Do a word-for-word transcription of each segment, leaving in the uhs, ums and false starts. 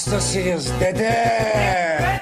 hastasıyız dede.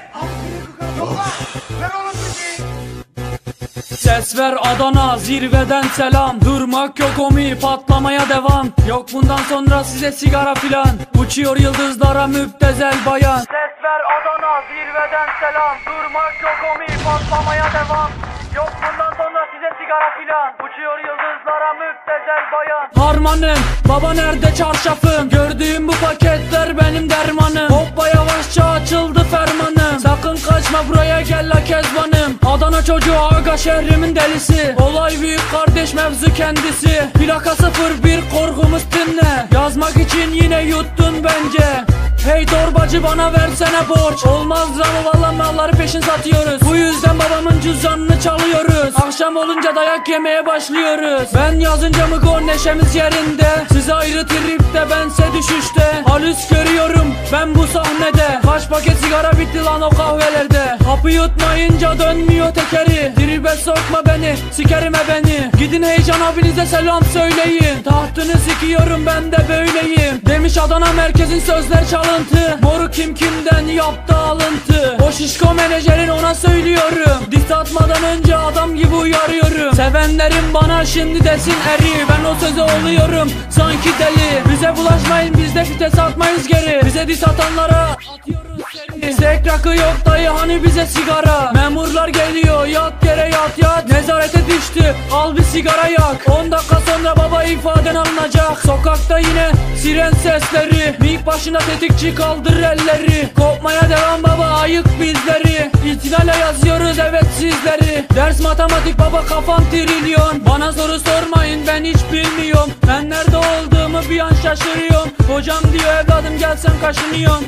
Ses ver Adana, zirveden selam. Durmak yok omi, patlamaya devam. Yok bundan sonra size sigara filan. Uçuyor yıldızlara müptezel bayan. Ses ver Adana, zirveden selam. Durmak yok omi, patlamaya devam. Yok bundan sonra size sigara filan. Uçuyor yıldızlara müptezel bayan. Harmanım, baba nerede çarşafım? Gördüğüm bu paketler benim dermanım. Hoppa yavaşça açıldı fermanım. Sakın kaçma buraya gel la kezbanım. Adana çocuğu aga şehrimin delisi. Olay büyük kardeş mevzu kendisi. Plaka sıfır bir korkumuz dinle. Yazmak için yine yuttun bence. Hey torbacı bana versene borç. Olmaz ramı valla malları peşin satıyoruz. Bu yüzden babamın cüzdanını çalıyoruz. Akşam olunca dayak yemeye başlıyoruz. Ben yazınca mı gol neşemiz yerinde. Siz ayrı tripte bense düşüşte. Halüs görüyorum ben bu sahnede. Kaç paket sigara bitti lan o kahvelerde. Hapı yutmayınca dönmüyor tekeri. Tribe sokma beni sikerime beni. Gidin heyecan abinize selam söyleyin. Tahtını sikiyorum ben de böyleyim. Demiş Adana merkezin sözler çalın. Moru kim kimden yaptı alıntı. O şişko menajerin ona söylüyorum. Diss atmadan önce adam gibi uyarıyorum. Sevenlerim bana şimdi desin eri. Ben o söze oluyorum sanki deli. Bize bulaşmayın biz de fites atmayız geri. Bize diss atanlara atıyoruz seni. Sek rakı yok dayı hani bize sigara. Memurlar geliyor yat yere yat yat. Nezarete düştü al bir sigara yak. On dakika sonra baba ifaden alınacak. Sokakta yine siren sesleri. Mik başına tetikçi kaldır elleri. Kopmaya devam baba ayık bizleri. İtinale yazıyoruz evet sizleri. Ders matematik baba kafam trilyon. Bana soru sormayın ben hiç bilmiyorum. Ben nerede olduğumu bir an şaşırıyorum. Hocam diyor evladım gelsen kaşınıyorum.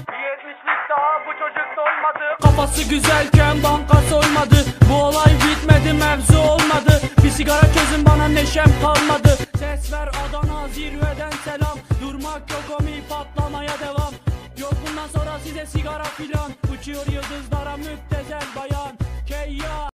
Daha bu çocuk dolmadı. Kafası güzelken banka soymadı. Bu olay bitmedi mevzu olmadı. Bir sigara çözün bana neşem kalmadı. Ses ver Adana zirveden selam. Durmak yok omi patlamaya devam. Yok bundan sonra size sigara filan. Uçuyor yıldızlara müptezel bayan.